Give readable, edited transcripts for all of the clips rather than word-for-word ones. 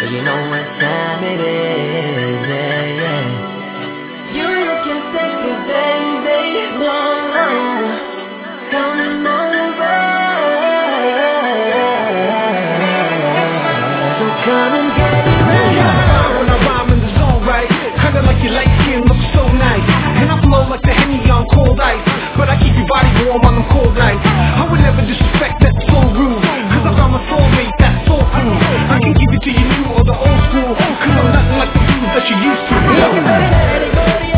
so you know what time it is, yeah, yeah. You looking sexy, baby, no, no, come over. So come and get it right on. When I rhyme in the zone, right? Kinda like your light skin looks so nice, and I flow like the Henny on cold ice, but I keep your body warm on them cold nights. I would never disrespect that so rude, cause I found my soulmate that's so cool. I can give it to you new or the old school, cause I'm nothing like the dudes that you used to.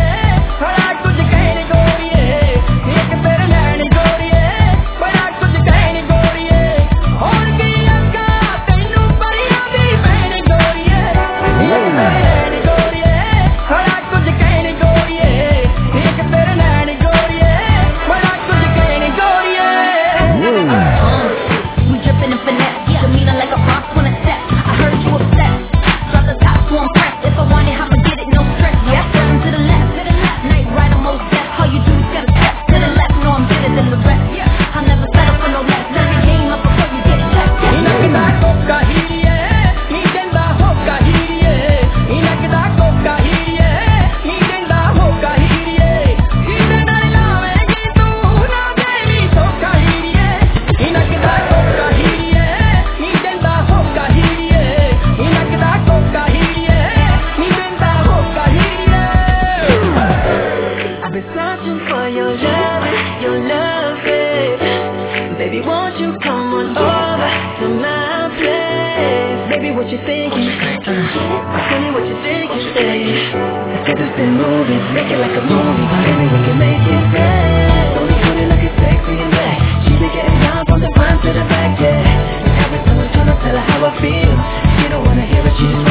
Baby, won't you come on over to my place? Baby, what you thinking? Tell me what you think you say. Let's get this thing moving, make it like a movie. Baby, we can make it great. Don't be feeling like it's sexy and black. She be getting down from the front to the back, yeah. Every time I'm trying to tell her how I feel, she don't wanna hear it, she just